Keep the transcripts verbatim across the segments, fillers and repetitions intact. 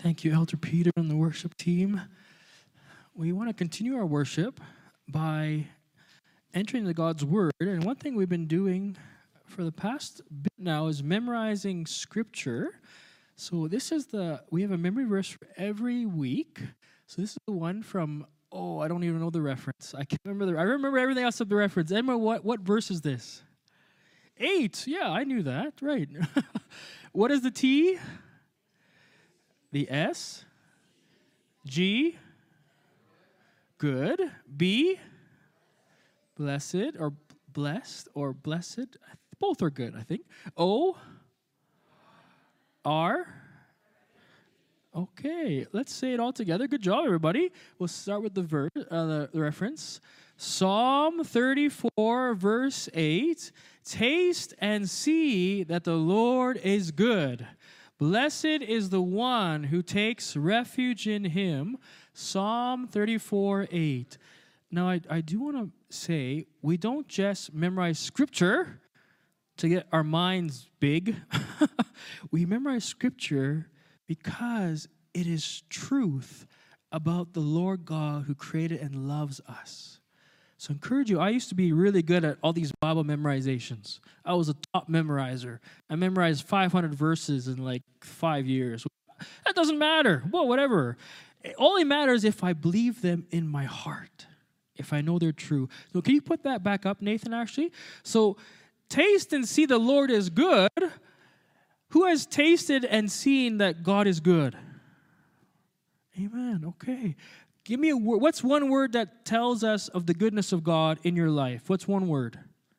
Thank you, Elder Peter and the worship team. We want to continue our worship by entering into God's Word. And one thing we've been doing for the past bit now is memorizing Scripture. So this is the, we have a memory verse for every week. So this is the one from, oh, I don't even know the reference. I can't remember the, I remember everything else of the reference. Emma, what, what verse is this? Eight. Yeah, I knew that. Right. What is the T? The S, G, good, B, blessed or blessed or blessed, both are good, I think. O, R, okay, let's say it all together. Good job, everybody. We'll start with the verse, uh, the, the reference. Psalm thirty-four, verse eight, taste and see that the Lord is good. Blessed is the one who takes refuge in him. Psalm thirty-four, eight. Now, I, I do want to say, we don't just memorize Scripture to get our minds big. We memorize Scripture because it is truth about the Lord God who created and loves us. So I encourage you, I used to be really good at all these Bible memorizations. I was a top memorizer. I memorized five hundred verses in like five years. That doesn't matter. Well, whatever. It only matters if I believe them in my heart, if I know they're true. So can you put that back up, Nathan, actually? So taste and see the Lord is good. Who has tasted and seen that God is good? Amen. Okay. Give me a word. What's one word that tells us of the goodness of God in your life? What's one word?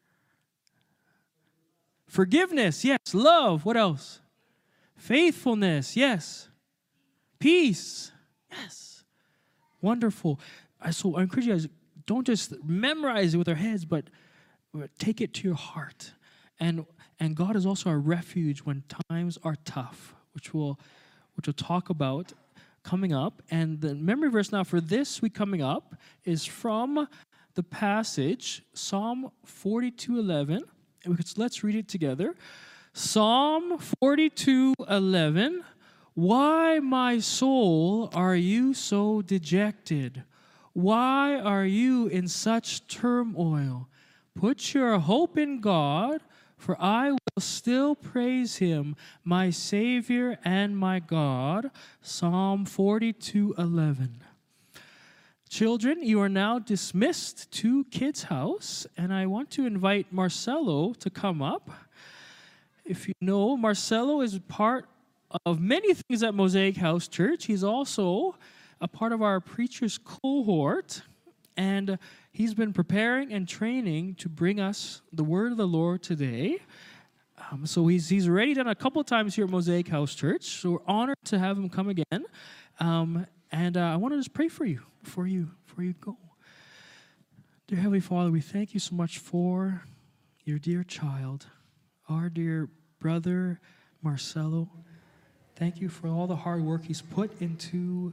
Forgiveness, yes. Love, what else? Faithfulness, yes. Peace, yes. Wonderful. So I encourage you guys, don't just memorize it with our heads, but take it to your heart. And and God is also our refuge when times are tough, which we'll, which we'll talk about coming up. And the memory verse now for this week coming up is from the passage, Psalm forty-two eleven. Let's read it together. Psalm forty-two eleven. Why, my soul, are you so dejected? Why are you in such turmoil? Put your hope in God, for I will still praise him, my Savior and my God. Psalm forty-two eleven. Children, you are now dismissed to Kids House, and I want to invite Marcelo to come up. If you know, Marcelo is part of many things at Mosaic House Church. He's also a part of our preachers cohort, and he's been preparing and training to bring us the word of the Lord today. Um, so he's he's already done a couple of times here at Mosaic House Church. So we're honored to have him come again. Um, and uh, I want to just pray for you before you before you go. Dear Heavenly Father, we thank you so much for your dear child, our dear brother Marcelo. Thank you for all the hard work he's put into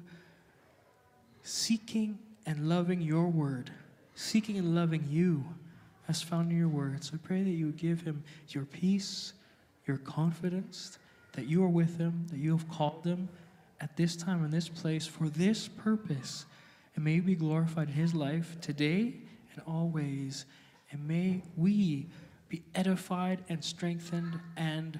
seeking and loving your word, seeking and loving you as found in your word. So I pray that you would give him your peace, your confidence, that you are with him, that you have called him at this time and this place for this purpose. And may you be glorified in his life today and always. And may we be edified and strengthened and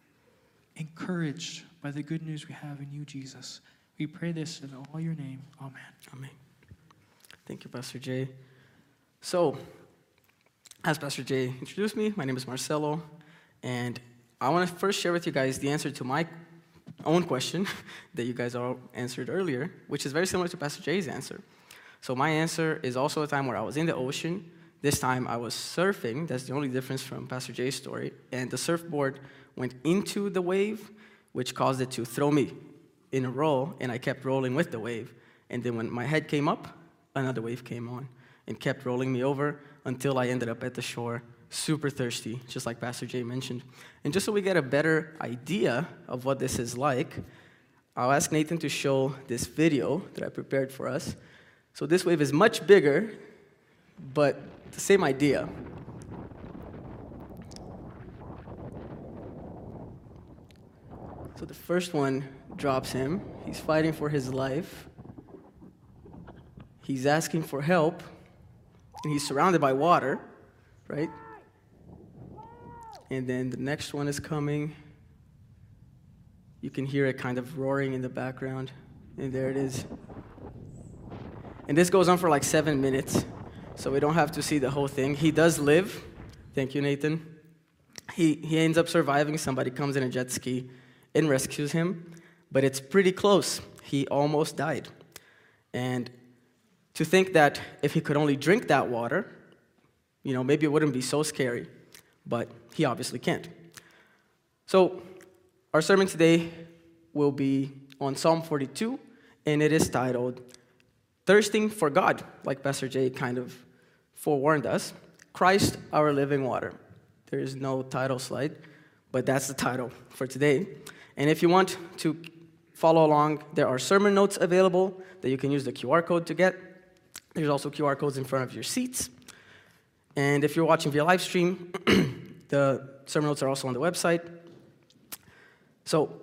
encouraged by the good news we have in you, Jesus. We pray this in all your name. Amen. Amen. Thank you, Pastor Jay. So, as Pastor Jay introduced me, my name is Marcelo, and I want to first share with you guys the answer to my own question that you guys all answered earlier, which is very similar to Pastor Jay's answer. So my answer is also a time where I was in the ocean. This time I was surfing. That's the only difference from Pastor Jay's story. And the surfboard went into the wave, which caused it to throw me in a roll, and I kept rolling with the wave. And then when my head came up, another wave came on and kept rolling me over until I ended up at the shore, super thirsty, just like Pastor Jay mentioned. And just so we get a better idea of what this is like, I'll ask Nathan to show this video that I prepared for us. So this wave is much bigger, but the same idea. So the first one drops him. He's fighting for his life. He's asking for help. And he's surrounded by water, right? And then the next one is coming. You can hear it kind of roaring in the background. And there it is. And this goes on for like seven minutes. So we don't have to see the whole thing. He does live. Thank you, Nathan. He, he ends up surviving. Somebody comes in a jet ski and rescues him. But it's pretty close. He almost died. And to think that if he could only drink that water, you know, maybe it wouldn't be so scary. But he obviously can't. So our sermon today will be on Psalm forty-two, and it is titled, Thirsting for God, like Pastor Jay kind of forewarned us. Christ, our living water. There is no title slide, but that's the title for today. And if you want to follow along, there are sermon notes available that you can use the Q R code to get. There's also Q R codes in front of your seats. And if you're watching via live stream, the sermon notes are also on the website. So,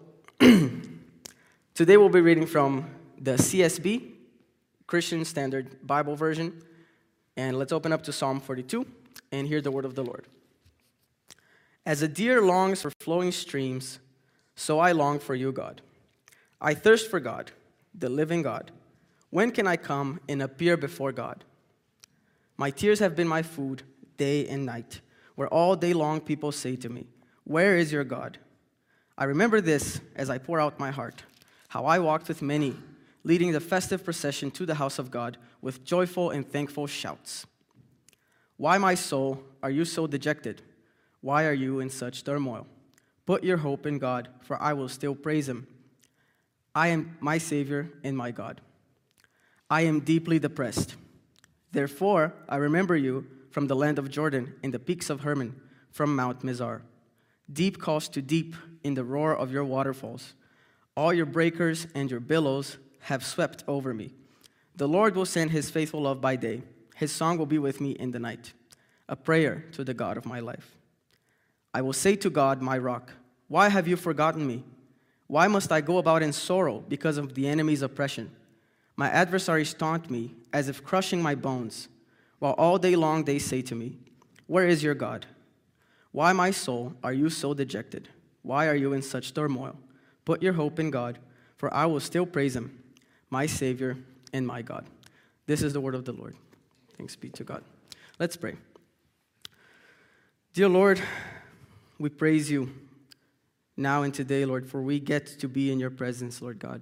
today we'll be reading from the C S B, Christian Standard Bible Version. And let's open up to Psalm forty-two and hear the word of the Lord. As a deer longs for flowing streams, so I long for you, God. I thirst for God, the living God. When can I come and appear before God? My tears have been my food day and night, where all day long people say to me, where is your God? I remember this as I pour out my heart, how I walked with many, leading the festive procession to the house of God with joyful and thankful shouts. Why, my soul, are you so dejected? Why are you in such turmoil? Put your hope in God, for I will still praise him. I am my Savior and my God. I am deeply depressed. Therefore, I remember you from the land of Jordan and the peaks of Hermon, from Mount Mizar. Deep calls to deep in the roar of your waterfalls. All your breakers and your billows have swept over me. The Lord will send his faithful love by day. His song will be with me in the night, a prayer to the God of my life. I will say to God, my rock, why have you forgotten me? Why must I go about in sorrow because of the enemy's oppression? My adversaries taunt me as if crushing my bones, while all day long they say to me, where is your God? Why, my soul, are you so dejected? Why are you in such turmoil? Put your hope in God, for I will still praise him, my Savior and my God. This is the word of the Lord. Thanks be to God. Let's pray. Dear Lord, we praise you now and today, Lord, for we get to be in your presence, Lord God.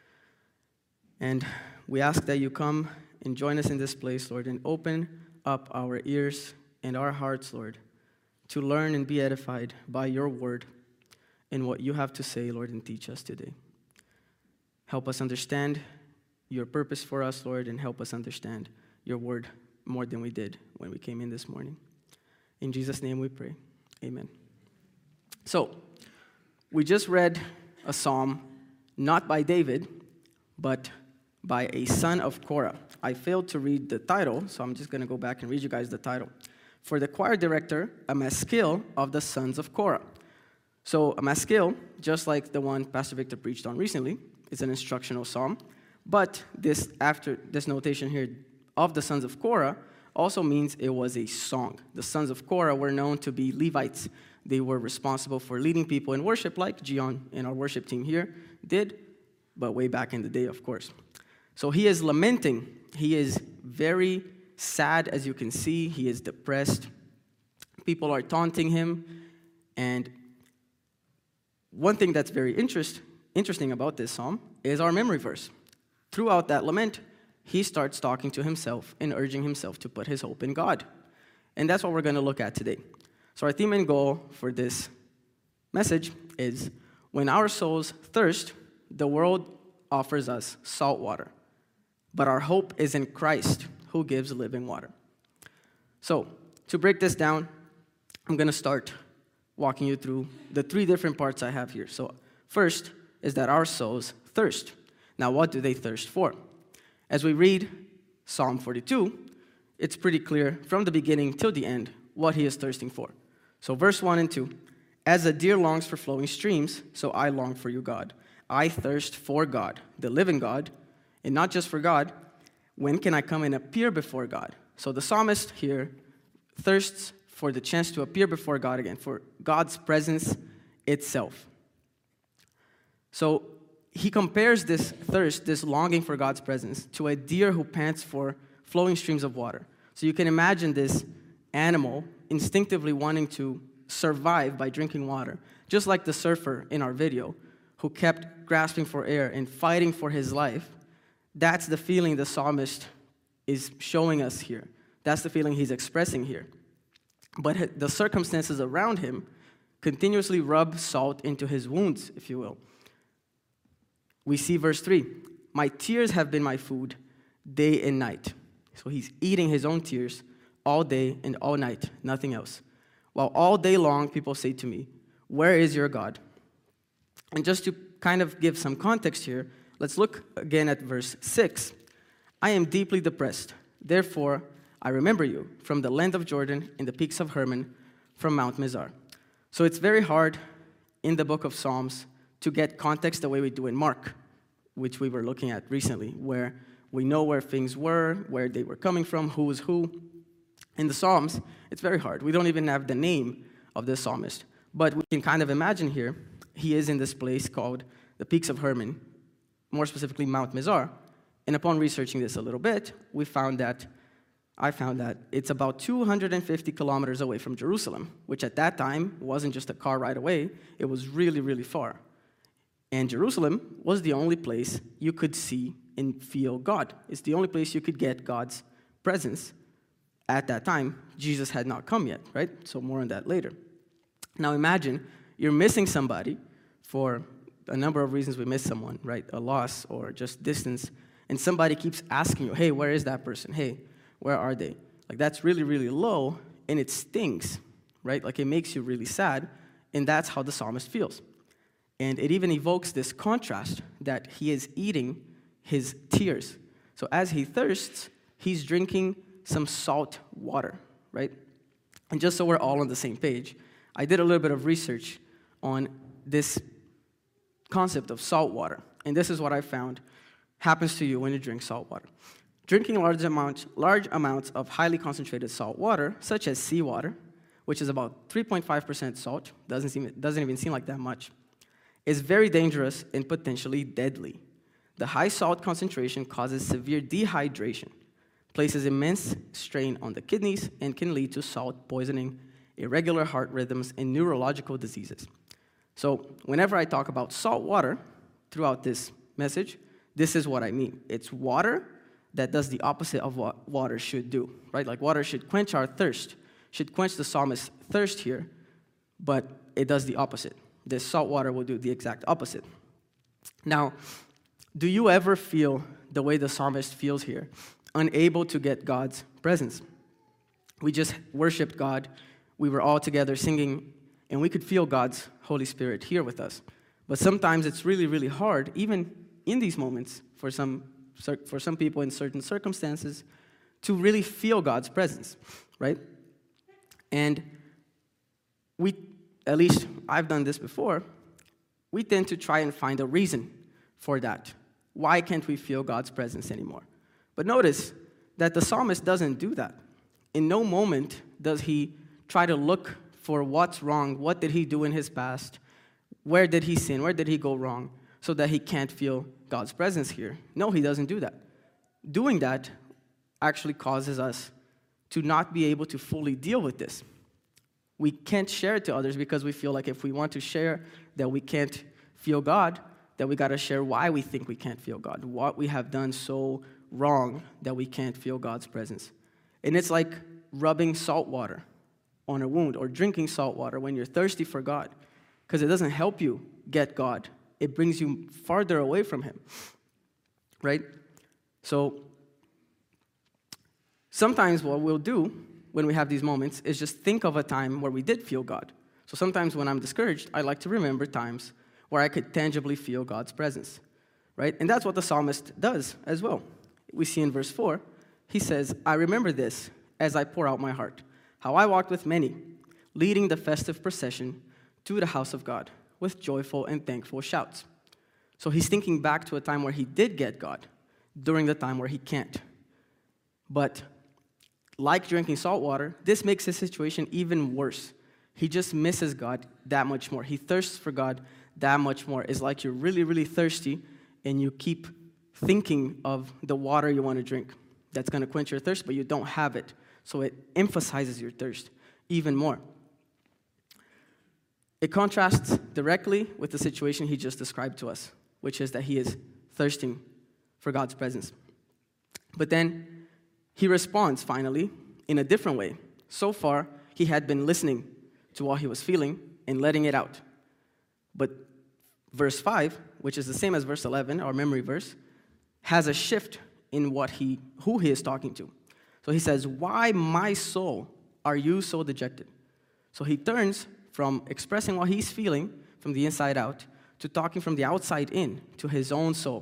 And we ask that you come and join us in this place, Lord, and open up our ears and our hearts, Lord, to learn and be edified by your word and what you have to say, Lord, and teach us today. Help us understand your purpose for us, Lord, and help us understand your word more than we did when we came in this morning. In Jesus' name we pray. Amen. So, we just read a psalm, not by David, but by a son of Korah. I failed to read the title, so I'm just going to go back and read you guys the title. For the choir director, a maskil of the sons of Korah. So a maskil, just like the one Pastor Victor preached on recently, is an instructional psalm. But this after this notation here of the sons of Korah also means it was a song. The sons of Korah were known to be Levites. They were responsible for leading people in worship, like Gian and our worship team here did, but way back in the day, of course. So he is lamenting. He is very sad, as you can see. He is depressed. People are taunting him. And one thing that's very interest, interesting about this psalm is our memory verse. Throughout that lament, he starts talking to himself and urging himself to put his hope in God. And that's what we're going to look at today. So our theme and goal for this message is, when our souls thirst, the world offers us salt water. But our hope is in Christ, who gives living water. So, to break this down, I'm going to start walking you through the three different parts I have here. So, first is that our souls thirst. Now, what do they thirst for? As we read Psalm forty-two, it's pretty clear from the beginning till the end what he is thirsting for. So, verse one and two, As a deer longs for flowing streams, so I long for you, God. I thirst for God, the living God, and not just for God. When can I come and appear before God? So the psalmist here thirsts for the chance to appear before God again, for God's presence itself. So he compares this thirst, this longing for God's presence, to a deer who pants for flowing streams of water. So you can imagine this animal instinctively wanting to survive by drinking water, just like the surfer in our video who kept grasping for air and fighting for his life. That's the feeling the psalmist is showing us here. That's the feeling he's expressing here. But the circumstances around him continuously rub salt into his wounds, if you will. We see verse three, my tears have been my food day and night. So he's eating his own tears all day and all night, nothing else. While all day long people say to me, where is your God? And just to kind of give some context here, let's look again at verse six. I am deeply depressed. Therefore, I remember you from the land of Jordan and the peaks of Hermon, from Mount Mizar. So it's very hard in the book of Psalms to get context the way we do in Mark, which we were looking at recently, where we know where things were, where they were coming from, who was who. In the Psalms, it's very hard. We don't even have the name of the psalmist. But we can kind of imagine here, he is in this place called the Peaks of Hermon, more specifically Mount Mizar. And upon researching this a little bit, we found that, I found that it's about two hundred fifty kilometers away from Jerusalem, which at that time wasn't just a car ride away, it was really, really far. And Jerusalem was the only place you could see and feel God. It's the only place you could get God's presence. At that time, Jesus had not come yet, right? So more on that later. Now imagine you're missing somebody for a number of reasons we miss someone, right? A loss or just distance. And somebody keeps asking you, hey, where is that person? Hey, where are they? Like that's really, really low and it stings, right? Like it makes you really sad. And that's how the psalmist feels. And it even evokes this contrast that he is eating his tears. So as he thirsts, he's drinking some salt water, right? And just so we're all on the same page, I did a little bit of research on this concept of salt water. And this is what I found happens to you when you drink salt water. Drinking large amounts, large amounts of highly concentrated salt water, such as seawater, which is about three point five percent salt, doesn't, seem, doesn't even seem like that much, is very dangerous and potentially deadly. The high salt concentration causes severe dehydration, places immense strain on the kidneys, and can lead to salt poisoning, irregular heart rhythms, and neurological diseases. So whenever I talk about salt water throughout this message, this is what I mean. It's water that does the opposite of what water should do, right? Like water should quench our thirst, should quench the psalmist's thirst here, but it does the opposite. This salt water will do the exact opposite. Now, do you ever feel the way the psalmist feels here? Unable to get God's presence. We just worshiped God. We were all together singing, and we could feel God's Holy Spirit here with us. But sometimes it's really, really hard, even in these moments, for some for some people in certain circumstances, to really feel God's presence, right? And we, at least I've done this before, we tend to try and find a reason for that. Why can't we feel God's presence anymore? But notice that the psalmist doesn't do that. In no moment does he try to look for what's wrong, what did he do in his past, where did he sin, where did he go wrong, so that he can't feel God's presence here. No, he doesn't do that. Doing that actually causes us to not be able to fully deal with this. We can't share it to others because we feel like if we want to share that we can't feel God, that we got to share why we think we can't feel God, what we have done so wrong that we can't feel God's presence. And it's like rubbing salt water on a wound or drinking salt water when you're thirsty for God, because it doesn't help you get God. It brings you farther away from him, right? So sometimes what we'll do when we have these moments is just think of a time where we did feel God. So sometimes when I'm discouraged, I like to remember times where I could tangibly feel God's presence, right? And that's what the psalmist does as well. We see in verse four, he says, I remember this as I pour out my heart, how I walked with many, leading the festive procession to the house of God with joyful and thankful shouts. So he's thinking back to a time where he did get God, during the time where he can't. But like drinking salt water, this makes his situation even worse. He just misses God that much more. He thirsts for God that much more. It's like you're really, really thirsty, and you keep thinking of the water you want to drink that's going to quench your thirst, but you don't have it. So it emphasizes your thirst even more. It contrasts directly with the situation he just described to us, which is that he is thirsting for God's presence. But then he responds, finally, in a different way. So far, he had been listening to what he was feeling and letting it out. But verse five, which is the same as verse eleven, our memory verse, has a shift in what he, who he is talking to. So he says, "Why, my soul, are you so dejected?" So he turns from expressing what he's feeling from the inside out to talking from the outside in to his own soul.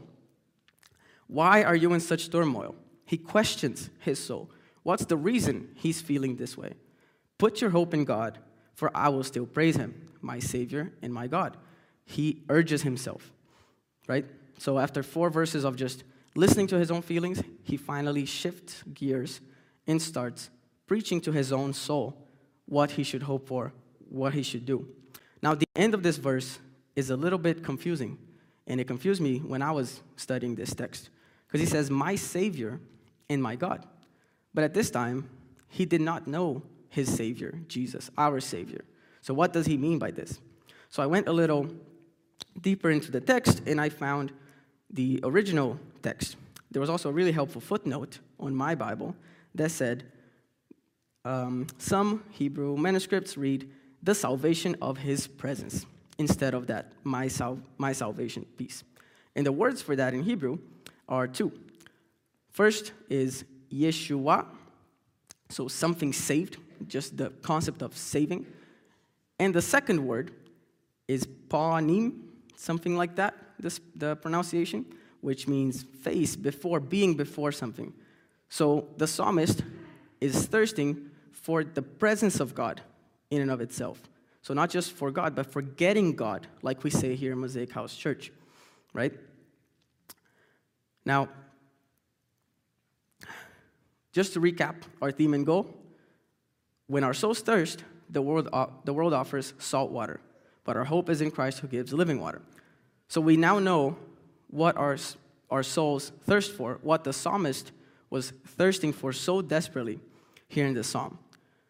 Why are you in such turmoil? He questions his soul. What's the reason he's feeling this way? Put your hope in God, for I will still praise him, my Savior and my God. He urges himself, right? So after four verses of just listening to his own feelings, he finally shifts gears and starts preaching to his own soul what he should hope for, what he should do. Now, the end of this verse is a little bit confusing, and it confused me when I was studying this text, because he says, my Savior and my God. But at this time, he did not know his Savior, Jesus, our Savior. So what does he mean by this? So I went a little deeper into the text, and I found the original text. There was also a really helpful footnote on my Bible that said, um, some Hebrew manuscripts read, the salvation of his presence, instead of that, my, sal- my salvation piece. And the words for that in Hebrew are two. First is Yeshua, so something saved, just the concept of saving. And the second word is panim, something like that, this, the pronunciation, which means face, before, being before something. So the psalmist is thirsting for the presence of God in and of itself. So not just for God, but for getting God, like we say here in Mosaic House Church, right? Now, just to recap our theme and goal, when our souls thirst, the world, uh, the world offers salt water, but our hope is in Christ who gives living water. So we now know what our, our souls thirst for, what the psalmist was thirsting for so desperately here in this psalm.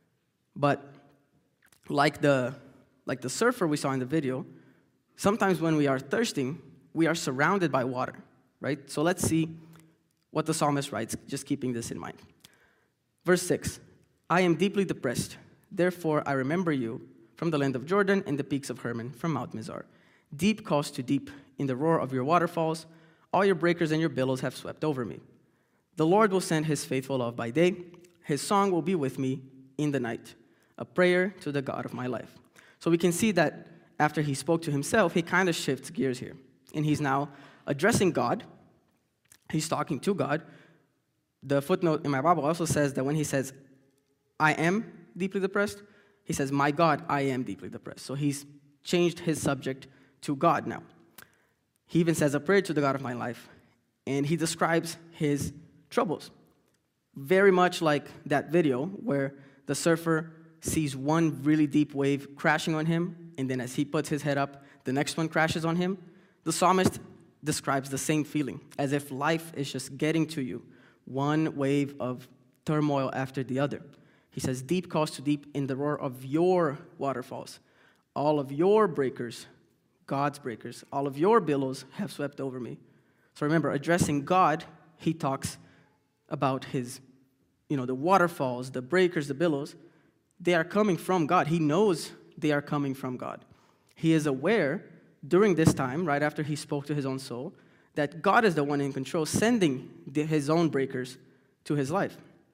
But like the, like the surfer we saw in the video, sometimes when we are thirsting, we are surrounded by water, right? So let's see what the psalmist writes, just keeping this in mind. Verse six, I am deeply depressed, therefore I remember you from the land of Jordan and the peaks of Hermon from Mount Mizar. Deep calls to deep in the roar of your waterfalls, all your breakers and your billows have swept over me. The Lord will send his faithful love by day, his song will be with me in the night, a prayer to the God of my life. So we can see that after he spoke to himself, he kind of shifts gears here. And he's now addressing God. He's talking to God. The footnote in my Bible also says that when he says, I am deeply depressed, he says, my God, I am deeply depressed. So he's changed his subject to God now. He even says a prayer to the God of my life. And he describes his troubles. Very much like that video where the surfer sees one really deep wave crashing on him, and then as he puts his head up, the next one crashes on him. The psalmist describes the same feeling, as if life is just getting to you, one wave of turmoil after the other. He says, deep calls to deep in the roar of your waterfalls. All of your breakers, God's breakers, all of your billows have swept over me. So remember, addressing God, he talks about his, you know, the waterfalls, the breakers, the billows. They are coming from God. He knows they are coming from God. He is aware during this time, right after he spoke to his own soul, that God is the one in control, sending the, his own breakers to his life.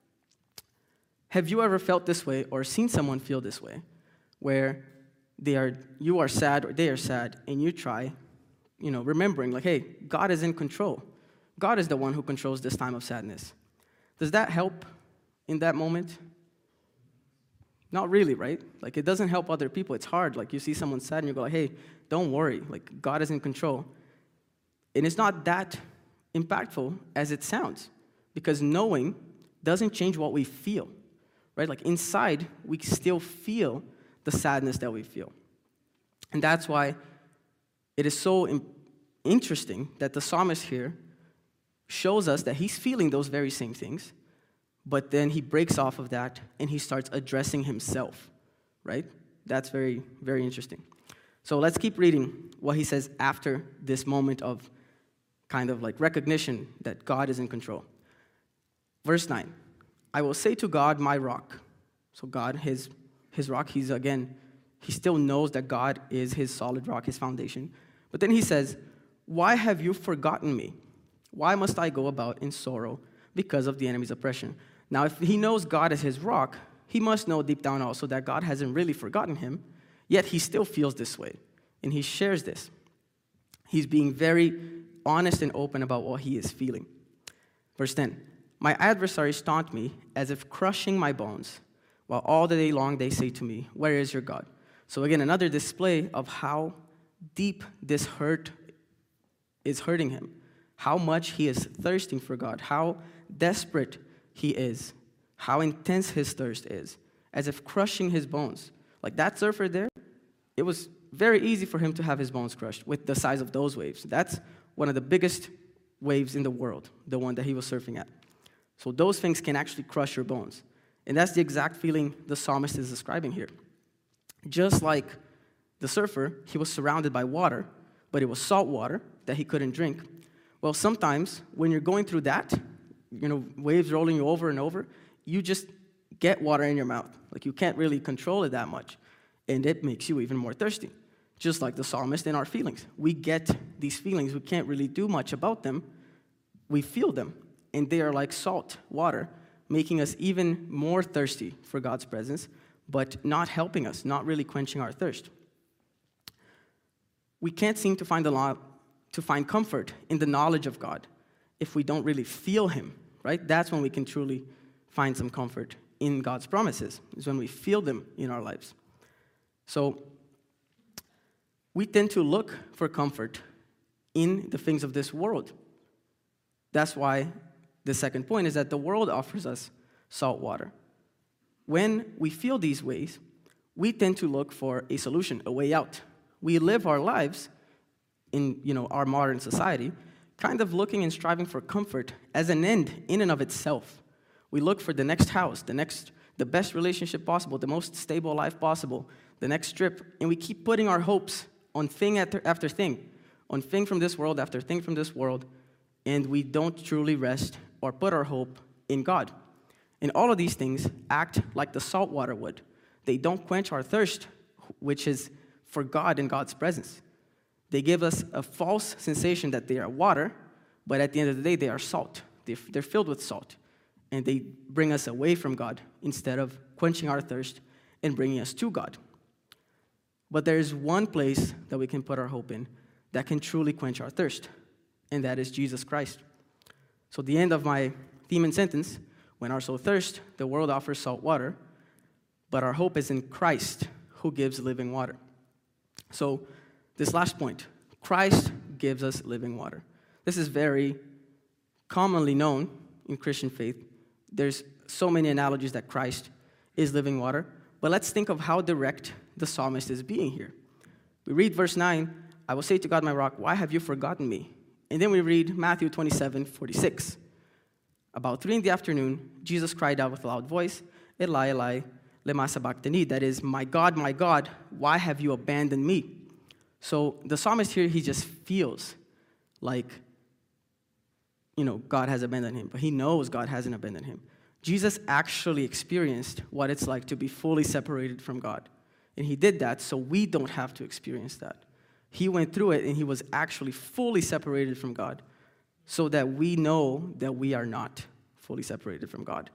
Have you ever felt this way or seen someone feel this way, where they are, you are sad or they are sad, and you try, you know, remembering, like, hey, God is in control. God is the one who controls this time of sadness. Does that help in that moment? Not really, right? Like, it doesn't help other people. It's hard. Like, you see someone sad and you go like, hey, don't worry. Like, God is in control. And it's not that impactful as it sounds, because knowing doesn't change what we feel, right? Like, inside, we still feel the sadness that we feel. And that's why it is so im- interesting that the psalmist here shows us that he's feeling those very same things, but then he breaks off of that and he starts addressing himself, right? That's very, very interesting. So let's keep reading what he says after this moment of kind of like recognition that God is in control. Verse nine, I will say to God, my rock. So God, his, his rock, he's again, he still knows that God is his solid rock, his foundation. But then he says, why have you forgotten me? Why must I go about in sorrow because of the enemy's oppression? Now, if he knows God is his rock, he must know deep down also that God hasn't really forgotten him, yet he still feels this way, and he shares this. He's being very honest and open about what he is feeling. Verse ten, my adversaries taunt me as if crushing my bones, while all the day long they say to me, where is your God? So again, another display of how deep this hurt is hurting him, how much he is thirsting for God, how desperate he is, how intense his thirst is, as if crushing his bones. Like that surfer there, it was very easy for him to have his bones crushed with the size of those waves. That's one of the biggest waves in the world, the one that he was surfing at. So those things can actually crush your bones. And that's the exact feeling the psalmist is describing here. Just like the surfer, he was surrounded by water, but it was salt water that he couldn't drink. Well, sometimes when you're going through that, you know, waves rolling you over and over, you just get water in your mouth. Like, you can't really control it that much, and it makes you even more thirsty. Just like the psalmist in our feelings. We get these feelings, we can't really do much about them. We feel them, and they are like salt water, making us even more thirsty for God's presence, but not helping us, not really quenching our thirst. We can't seem to find the law, to find comfort in the knowledge of God if we don't really feel him, right? That's when we can truly find some comfort in God's promises, is when we feel them in our lives. So we tend to look for comfort in the things of this world. That's why the second point is that the world offers us salt water. When we feel these ways, we tend to look for a solution, a way out. We live our lives in, you know, our modern society, kind of looking and striving for comfort as an end in and of itself. We look for the next house, the next, the best relationship possible, the most stable life possible, the next trip, and we keep putting our hopes on thing after, after thing, on thing from this world after thing from this world, and we don't truly rest or put our hope in God. And all of these things act like the salt water would. They don't quench our thirst, which is for God and God's presence. They give us a false sensation that they are water, but at the end of the day, they are salt. They're filled with salt, and they bring us away from God instead of quenching our thirst and bringing us to God. But there is one place that we can put our hope in that can truly quench our thirst, and that is Jesus Christ. So the end of my theme and sentence, when our soul thirsts, the world offers salt water, but our hope is in Christ, who gives living water. So this last point, Christ gives us living water. This is very commonly known in Christian faith. There's so many analogies that Christ is living water, but let's think of how direct the psalmist is being here. We read verse nine, I will say to God my rock, why have you forgotten me? And then we read Matthew twenty-seven forty-six. About three in the afternoon, Jesus cried out with a loud voice, Eli, Eli, lema sabachthani, that is, my God, my God, why have you abandoned me? So the psalmist here, he just feels like, you know, God has abandoned him, but he knows God hasn't abandoned him. Jesus actually experienced what it's like to be fully separated from God. And he did that so we don't have to experience that. He went through it and he was actually fully separated from God so that we know that we are not fully separated from God.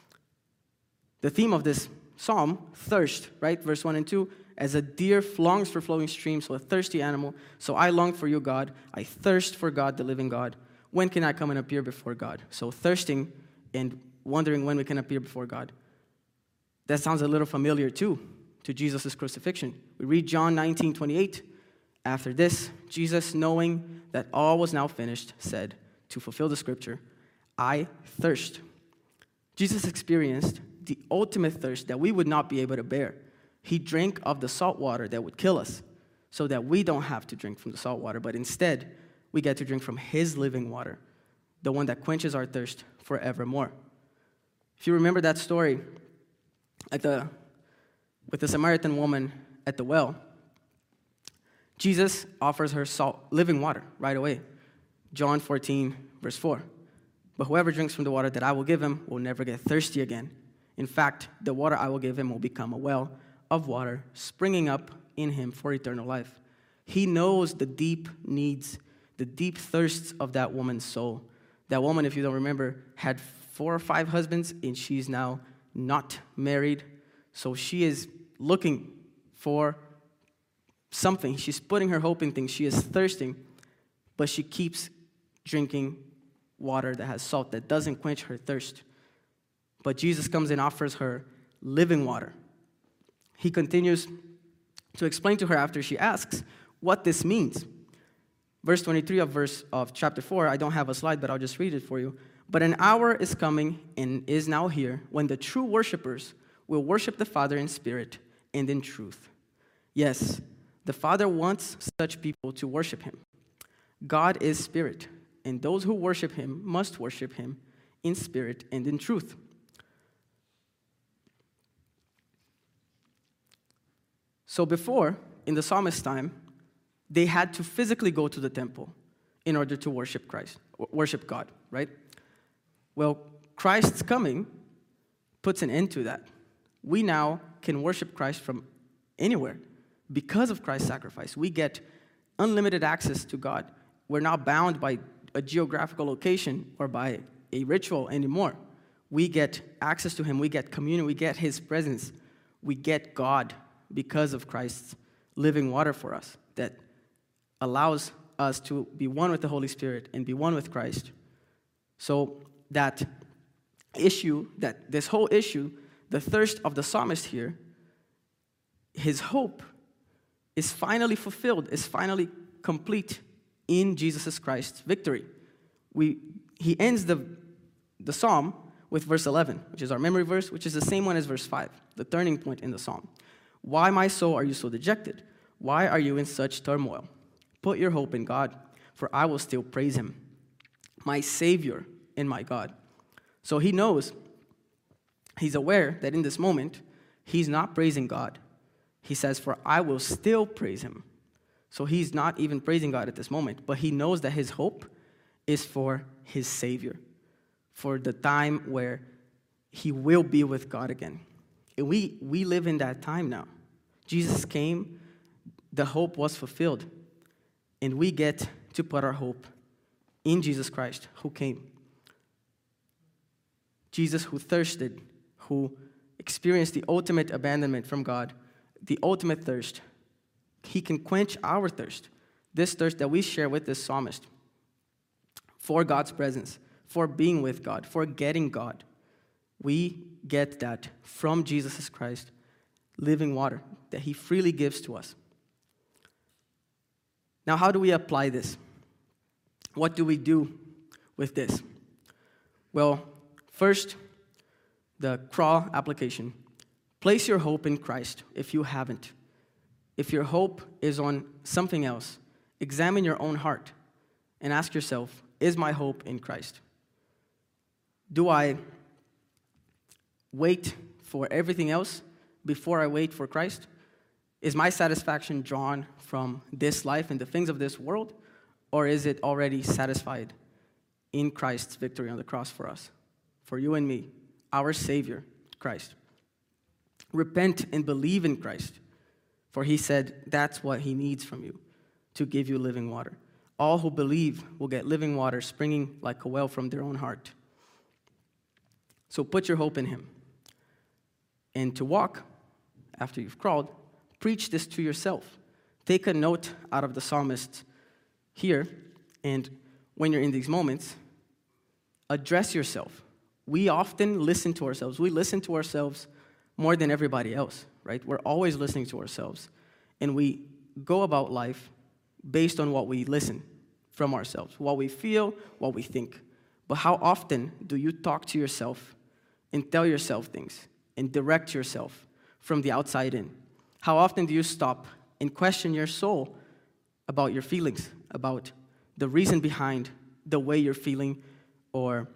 The theme of this psalm, thirst, right? Verse one and two, as a deer longs for flowing streams, so a thirsty animal. So I long for you, God. I thirst for God, the living God. When can I come and appear before God? So thirsting and wondering when we can appear before God. That sounds a little familiar too to Jesus' crucifixion. We read John nineteen twenty-eight. After this, Jesus, knowing that all was now finished, said, to fulfill the scripture, I thirst. Jesus experienced the ultimate thirst that we would not be able to bear. He drank of the salt water that would kill us, so that we don't have to drink from the salt water, but instead, we get to drink from his living water, the one that quenches our thirst forevermore. If you remember that story at the, with the Samaritan woman at the well, Jesus offers her salt, living water right away. John fourteen, verse four. But whoever drinks from the water that I will give him will never get thirsty again. In fact, the water I will give him will become a well of water springing up in him for eternal life. He knows the deep needs, the deep thirsts of that woman's soul. That woman, if you don't remember, had four or five husbands, and she's now not married. So she is looking for something. She's putting her hope in things. She is thirsting, but she keeps drinking water that has salt, that doesn't quench her thirst. But Jesus comes and offers her living water. He continues to explain to her after she asks what this means. Verse twenty-three of verse of chapter four, I don't have a slide, but I'll just read it for you. But an hour is coming and is now here when the true worshipers will worship the Father in spirit and in truth. Yes, the Father wants such people to worship him. God is spirit, and those who worship him must worship him in spirit and in truth. So before, in the psalmist's time, they had to physically go to the temple in order to worship Christ, worship God, right? Well, Christ's coming puts an end to that. We now can worship Christ from anywhere. Because of Christ's sacrifice, we get unlimited access to God. We're not bound by a geographical location or by a ritual anymore. We get access to him. We get communion. We get his presence. We get God because of Christ's living water for us that allows us to be one with the Holy Spirit and be one with Christ. So that issue, that this whole issue, the thirst of the psalmist here, his hope is finally fulfilled, is finally complete in Jesus Christ's victory. We, he ends the, the psalm with verse eleven, which is our memory verse, which is the same one as verse five, the turning point in the psalm. Why, my soul, are you so dejected? Why are you in such turmoil? Put your hope in God, for I will still praise him, my Savior and my God. So he knows, he's aware that in this moment, he's not praising God. He says, for I will still praise him. So he's not even praising God at this moment, but he knows that his hope is for his Savior, for the time where he will be with God again. And we, we live in that time now. Jesus came, the hope was fulfilled, and we get to put our hope in Jesus Christ, who came. Jesus who thirsted, who experienced the ultimate abandonment from God, the ultimate thirst. He can quench our thirst, this thirst that we share with this psalmist, for God's presence, for being with God, for getting God. We get that from Jesus Christ, living water that he freely gives to us. Now, how do we apply this? What do we do with this? Well, first, the crawl application. Place your hope in Christ if you haven't. If your hope is on something else, examine your own heart and ask yourself, is my hope in Christ? Do I wait for everything else before I wait for Christ? Is my satisfaction drawn from this life and the things of this world, or is it already satisfied in Christ's victory on the cross for us, for you and me, our Savior, Christ? Repent and believe in Christ, for he said that's what he needs from you, to give you living water. All who believe will get living water springing like a well from their own heart. So put your hope in him. And to walk, after you've crawled, preach this to yourself. Take a note out of the psalmist here, and when you're in these moments, address yourself. We often listen to ourselves. We listen to ourselves more than everybody else, right? We're always listening to ourselves. And we go about life based on what we listen from ourselves, what we feel, what we think. But how often do you talk to yourself and tell yourself things and direct yourself from the outside in? How often do you stop and question your soul about your feelings, about the reason behind the way you're feeling or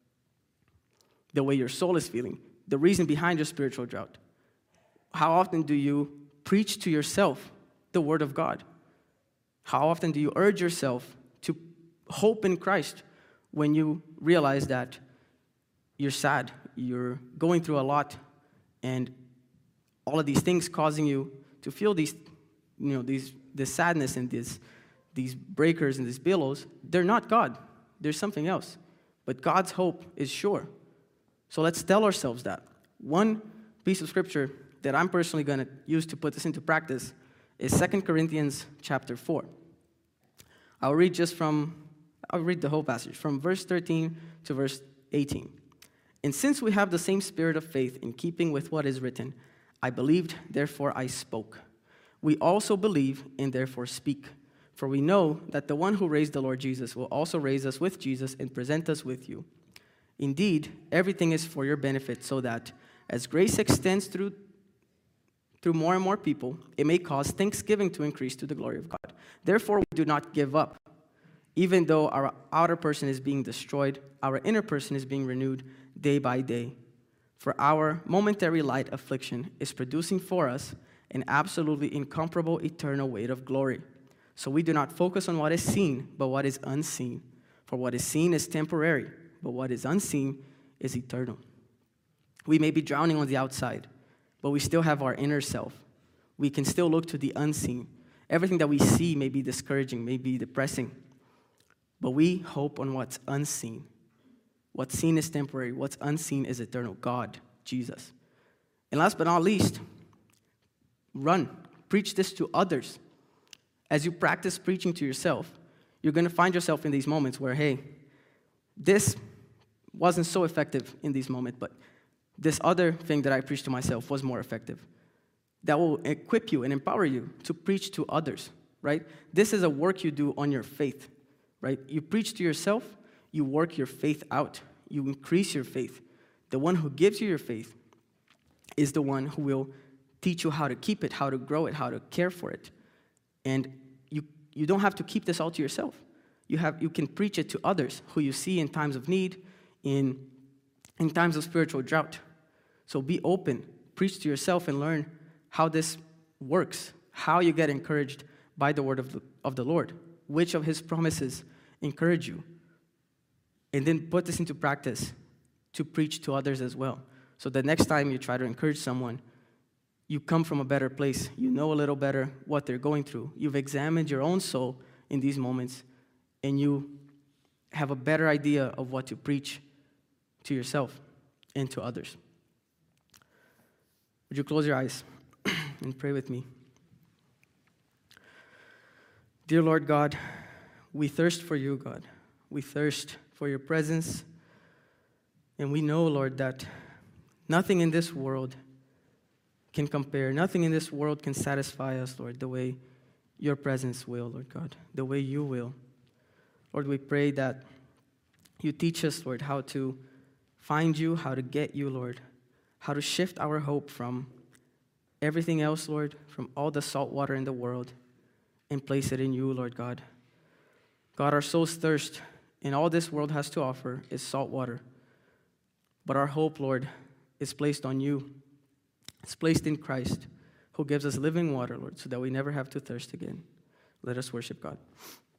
the way your soul is feeling, the reason behind your spiritual drought? How often do you preach to yourself the Word of God? How often do you urge yourself to hope in Christ when you realize that you're sad, you're going through a lot, and all of these things causing you to feel these, you know, these this sadness and these these breakers and these billows? They're not God. There's something else. But God's hope is sure. So let's tell ourselves that. One piece of scripture that I'm personally going to use to put this into practice is Second Corinthians chapter four. I'll read just from, I'll read the whole passage, from verse thirteen to verse eighteen. And since we have the same spirit of faith in keeping with what is written, I believed, therefore I spoke. We also believe and therefore speak. For we know that the one who raised the Lord Jesus will also raise us with Jesus and present us with you. Indeed, everything is for your benefit, so that as grace extends through, through more and more people, it may cause thanksgiving to increase to the glory of God. Therefore, we do not give up. Even though our outer person is being destroyed, our inner person is being renewed day by day. For our momentary light affliction is producing for us an absolutely incomparable eternal weight of glory. So we do not focus on what is seen, but what is unseen. For what is seen is temporary, but what is unseen is eternal. We may be drowning on the outside, but we still have our inner self. We can still look to the unseen. Everything that we see may be discouraging, may be depressing, but we hope on what's unseen. What's seen is temporary. What's unseen is eternal. God, Jesus. And last but not least, run. Preach this to others. As you practice preaching to yourself, you're going to find yourself in these moments where, hey, this wasn't so effective in this moment, but this other thing that I preached to myself was more effective. That will equip you and empower you to preach to others, right? This is a work you do on your faith, right? You preach to yourself, you work your faith out. You increase your faith. The one who gives you your faith is the one who will teach you how to keep it, how to grow it, how to care for it. And you, you don't have to keep this all to yourself. You, have, you can preach it to others who you see in times of need, in, in times of spiritual drought. So be open. Preach to yourself and learn how this works, how you get encouraged by the word of the, of the Lord, which of his promises encourage you. And then put this into practice to preach to others as well. So the next time you try to encourage someone, you come from a better place. You know a little better what they're going through. You've examined your own soul in these moments, and you have a better idea of what to preach to yourself and to others. Would you close your eyes and pray with me? Dear Lord God, we thirst for you, God. We thirst for your presence. And we know, Lord, that nothing in this world can compare. Nothing in this world can satisfy us, Lord, the way your presence will, Lord God, the way you will. Lord, we pray that you teach us, Lord, how to find you, how to get you, Lord, how to shift our hope from everything else, Lord, from all the salt water in the world, and place it in you, Lord God. God, our soul's thirst and all this world has to offer is salt water. But our hope, Lord, is placed on you. It's placed in Christ, who gives us living water, Lord, so that we never have to thirst again. Let us worship God.